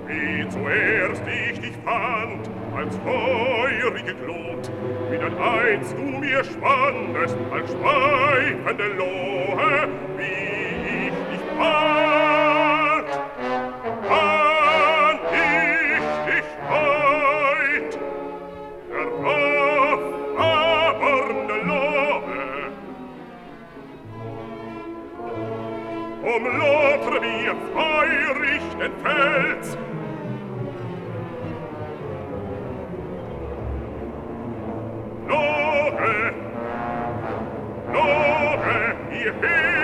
wie zuerst ich dich fand, als feurige Glut, wie dann einst du mir spannest, als schweifende Lohe, wie ich dich bat, wann ich dich heut, darauf aborne Lohe, umlotre mir feurig den Fels, Lohe, Lohe, hierher,